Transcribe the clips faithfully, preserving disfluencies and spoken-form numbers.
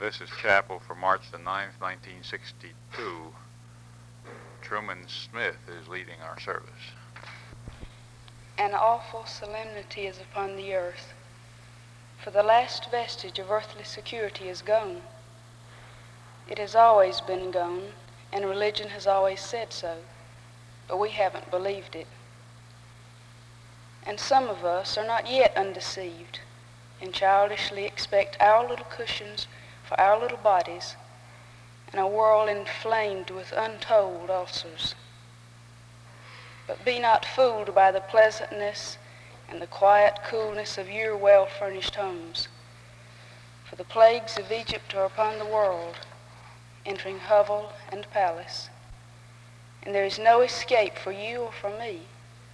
This is chapel for March the ninth, nineteen sixty-two. Truman Smith is leading our service. An awful solemnity is upon the earth, for the last vestige of earthly security is gone. It has always been gone, and religion has always said so, but we haven't believed it. And some of us are not yet undeceived, and childishly expect our little cushions for our little bodies, and a world inflamed with untold ulcers. But be not fooled by the pleasantness and the quiet coolness of your well-furnished homes, for the plagues of Egypt are upon the world, entering hovel and palace, and there is no escape for you or for me.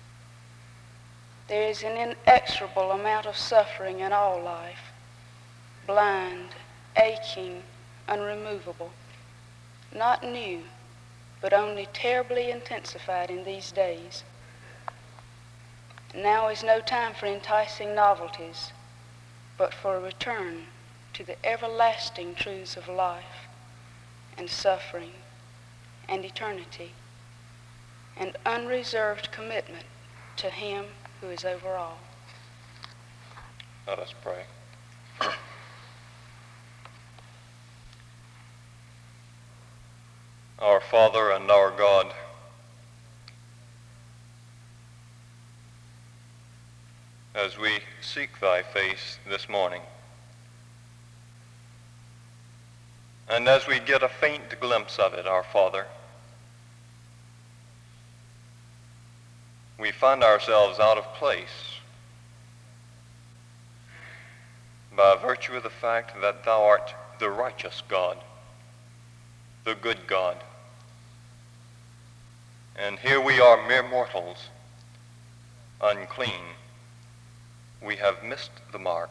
There is an inexorable amount of suffering in all life, blind, aching, unremovable, not new, but only terribly intensified in these days. Now is no time for enticing novelties, but for a return to the everlasting truths of life and suffering and eternity, and unreserved commitment to Him who is over all. Let us pray. Our Father and our God, as we seek thy face this morning, and as we get a faint glimpse of it, our Father, we find ourselves out of place by virtue of the fact that thou art the righteous God, the good God. And here we are mere mortals, unclean. We have missed the mark.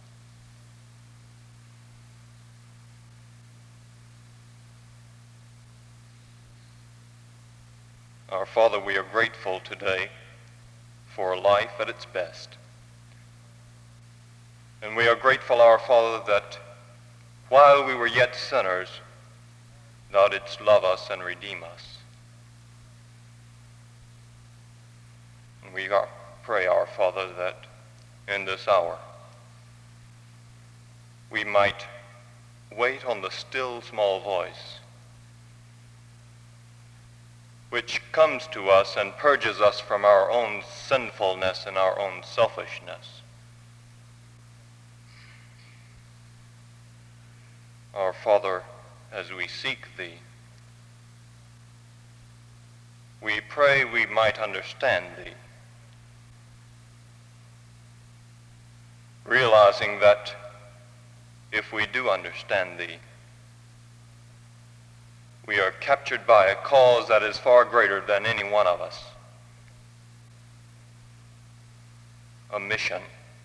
Our Father, we are grateful today for life at its best. And we are grateful, our Father, that while we were yet sinners, thou didst love us and redeem us. And we are, pray, our Father, that in this hour we might wait on the still small voice which comes to us and purges us from our own sinfulness and our own selfishness. Our Father, as we seek thee, we pray we might understand thee, realizing that if we do understand thee, we are captured by a cause that is far greater than any one of us, a mission.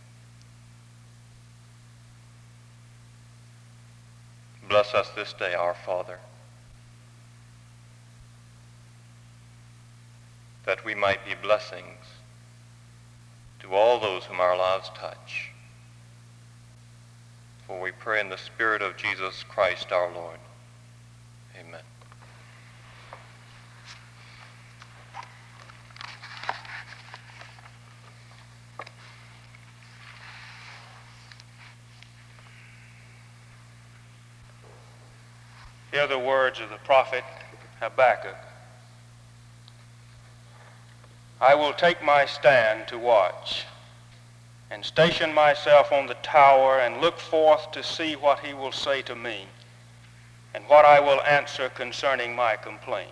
Bless us this day, our Father, that we might be blessings to all those whom our lives touch. For we pray in the Spirit of Jesus Christ our Lord. Amen. Hear the words of the prophet Habakkuk. I will take my stand to watch, and station myself on the tower, and look forth to see what he will say to me, and what I will answer concerning my complaint.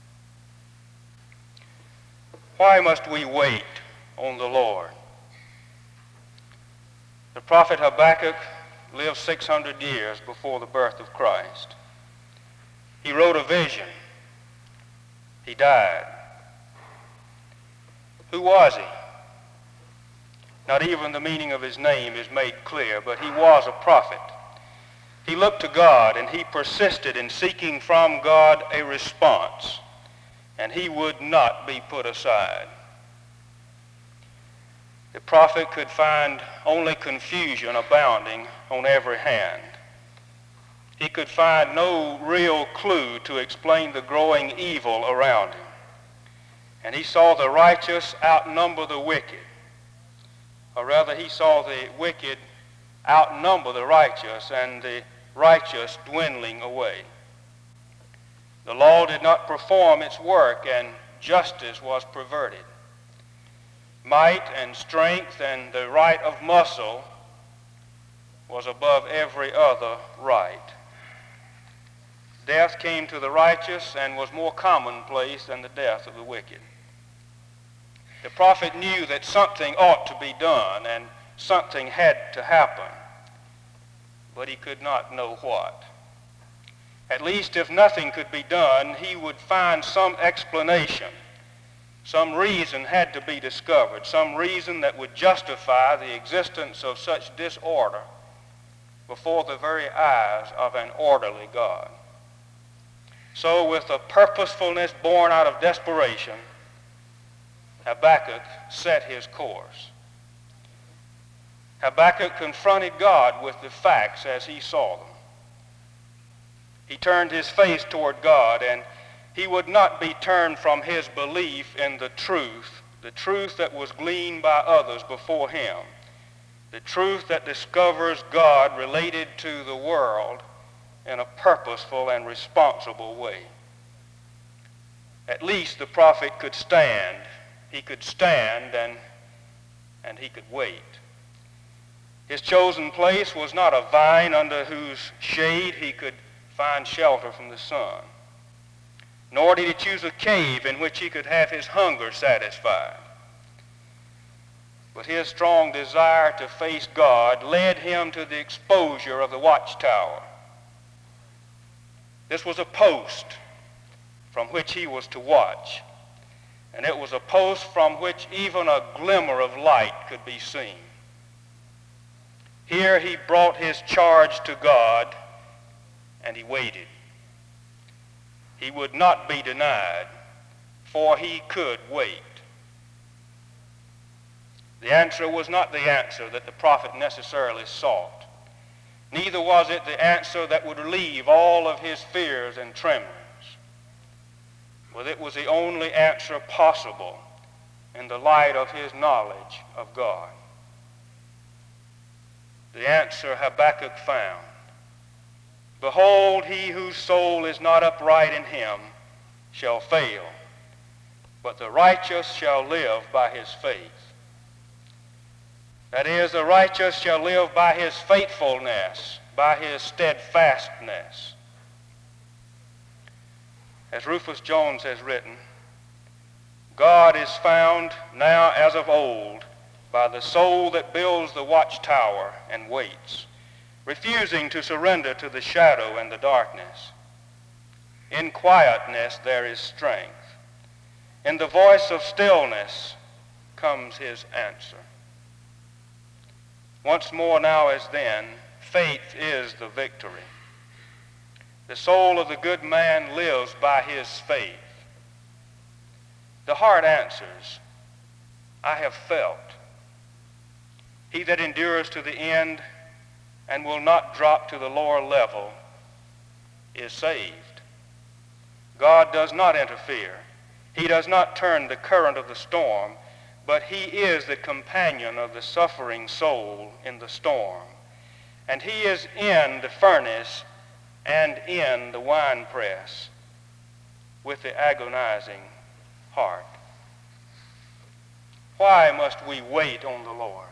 Why must we wait on the Lord? The prophet Habakkuk lived six hundred years before the birth of Christ. He wrote a vision. He died. Who was he? Not even the meaning of his name is made clear, but he was a prophet. He looked to God, and he persisted in seeking from God a response, and he would not be put aside. The prophet could find only confusion abounding on every hand. He could find no real clue to explain the growing evil around him. And he saw the righteous outnumber the wicked. Or rather, he saw the wicked outnumber the righteous and the righteous dwindling away. The law did not perform its work and justice was perverted. Might and strength and the right of muscle was above every other right. Death came to the righteous and was more commonplace than the death of the wicked. The prophet knew that something ought to be done and something had to happen, but he could not know what. At least if nothing could be done, he would find some explanation. Some reason had to be discovered, some reason that would justify the existence of such disorder before the very eyes of an orderly God. So with a purposefulness born out of desperation, Habakkuk set his course. Habakkuk confronted God with the facts as he saw them. He turned his face toward God, and he would not be turned from his belief in the truth, the truth that was gleaned by others before him, the truth that discovers God related to the world in a purposeful and responsible way. At least the prophet could stand. He could stand and, and he could wait. His chosen place was not a vine under whose shade he could find shelter from the sun, nor did he choose a cave in which he could have his hunger satisfied. But his strong desire to face God led him to the exposure of the watchtower. This was a post from which he was to watch, and it was a post from which even a glimmer of light could be seen. Here he brought his charge to God, and he waited. He would not be denied, for he could wait. The answer was not the answer that the prophet necessarily sought. Neither was it the answer that would relieve all of his fears and tremblings. But it was the only answer possible in the light of his knowledge of God. The answer Habakkuk found: behold, he whose soul is not upright in him shall fail, but the righteous shall live by his faith. That is, the righteous shall live by his faithfulness, by his steadfastness. As Rufus Jones has written, God is found now as of old by the soul that builds the watchtower and waits, refusing to surrender to the shadow and the darkness. In quietness there is strength. In the voice of stillness comes his answer. Once more now as then, faith is the victory. The soul of the good man lives by his faith. The heart answers, I have felt. He that endures to the end and will not drop to the lower level is saved. God does not interfere. He does not turn the current of the storm, but he is the companion of the suffering soul in the storm. And he is in the furnace and in the winepress with the agonizing heart. Why must we wait on the Lord?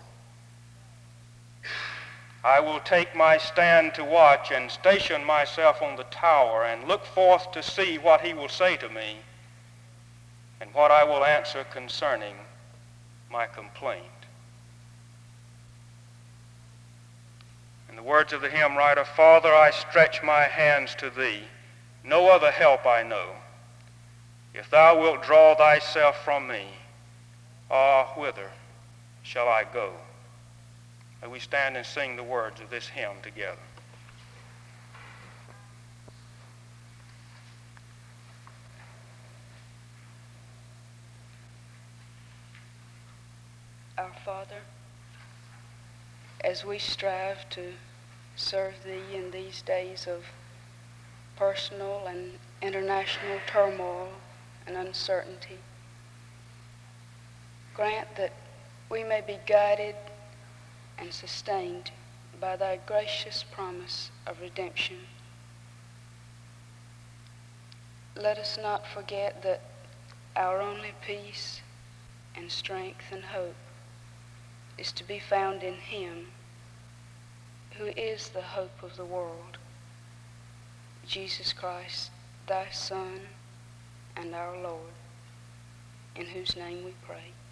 I will take my stand to watch and station myself on the tower and look forth to see what he will say to me and what I will answer concerning my complaint. In the words of the hymn writer, Father, I stretch my hands to thee. No other help I know. If thou wilt draw thyself from me, ah, whither shall I go? May we stand and sing the words of this hymn together. Our Father, as we strive to serve thee in these days of personal and international turmoil and uncertainty. Grant that we may be guided and sustained by thy gracious promise of redemption. Let us not forget that our only peace and strength and hope is to be found in him who is the hope of the world, Jesus Christ, thy Son and our Lord, in whose name we pray.